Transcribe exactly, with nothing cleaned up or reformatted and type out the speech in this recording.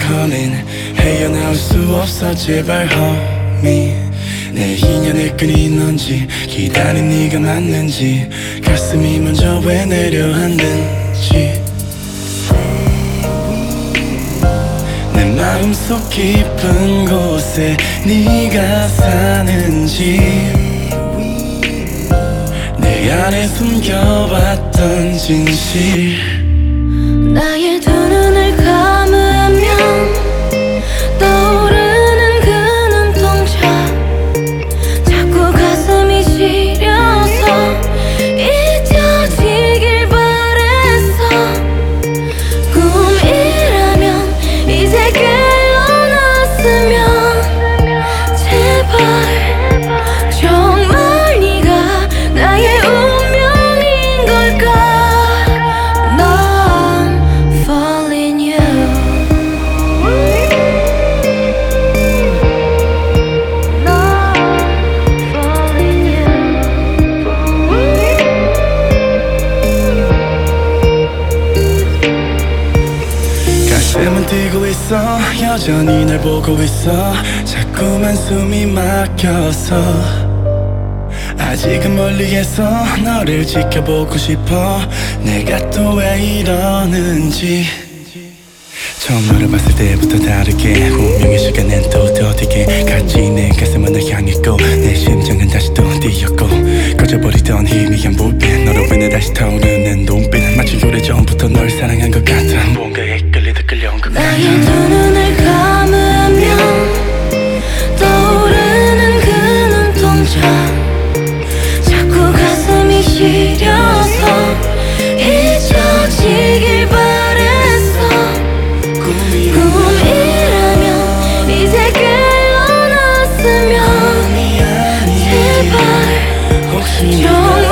calling 헤어나올 수 없어 제발 homie 내 인연의 끈이 넌지 기다린 네가 맞는지 가슴이 먼저 왜 내려앉는지 내 마음속 깊은 곳에 네가 사는지 내 안에 숨겨왔던 진실 나의 두 눈을 감으면 떠오르는 그 눈동자 자꾸 가슴이 시려서 잊혀지길 바랬어 꿈이라면 이제 깨어났으면 제발 정말 네가 나의 운명인 걸까 난 falling you 난 falling you 가슴은 뛰고 있어 여전히 날 보고 있어 자꾸만 숨이 막혀서 아직은 멀리에서 너를 지켜보고 싶어 내가 또 왜 이러는지 처음 너를 봤을 때부터 다르게 운명의 시간은 또 더디게 같이 내 가슴은 널 향했고 내 심장은 다시 또 뛰었고 꺼져버리던 희미한 불빛 너로 인해 다시 타오르는 눈빛 마치 오래전부터 널 사랑한 것 같아 뭔가에 끌리듯 끌려온 것 같아 나의 두 눈을 감으면 떠오르는 그 눈동자 자꾸 가슴이 시려서 잊혀지길 바랬어 꿈이라면 이제 깨어났으면 제발 혹시 좀